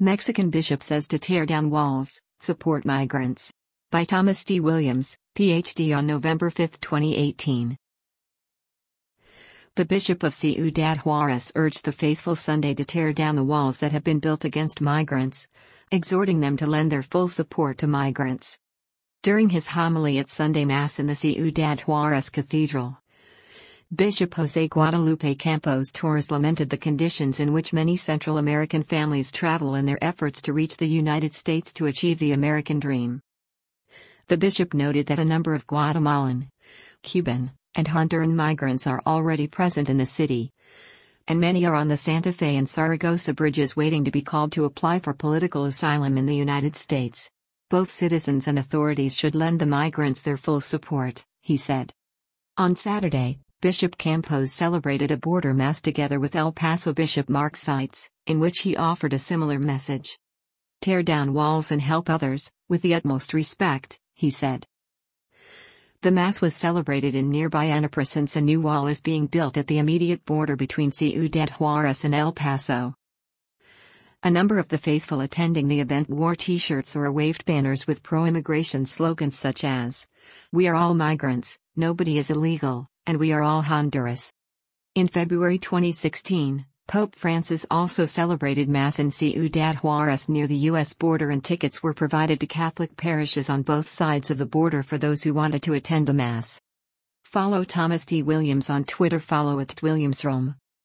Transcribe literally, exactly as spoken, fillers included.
Mexican bishop says to tear down walls, support migrants. By Thomas D. Williams, P H D on November fifth, twenty eighteen. The Bishop of Ciudad Juarez urged the faithful Sunday to tear down the walls that have been built against migrants, exhorting them to lend their full support to migrants. During his homily at Sunday Mass in the Ciudad Juarez Cathedral, Bishop Jose Guadalupe Campos Torres lamented the conditions in which many Central American families travel in their efforts to reach the United States to achieve the American dream. The bishop noted that a number of Guatemalan, Cuban, and Honduran migrants are already present in the city, and many are on the Santa Fe and Zaragoza bridges waiting to be called to apply for political asylum in the United States. Both citizens and authorities should lend the migrants their full support, he said. On Saturday, Bishop Campos celebrated a border mass together with El Paso Bishop Mark Seitz, in which he offered a similar message. Tear down walls and help others, with the utmost respect, he said. The Mass was celebrated in nearby Anapra since a new wall is being built at the immediate border between Ciudad Juarez and El Paso. A number of the faithful attending the event wore T-shirts or waved banners with pro-immigration slogans such as, "We are all migrants, nobody is illegal, and we are all Honduras." In February twenty sixteen, Pope Francis also celebrated Mass in Ciudad Juarez near the U S border, and tickets were provided to Catholic parishes on both sides of the border for those who wanted to attend the Mass. Follow Thomas D. Williams on Twitter. Follow at WilliamsRome.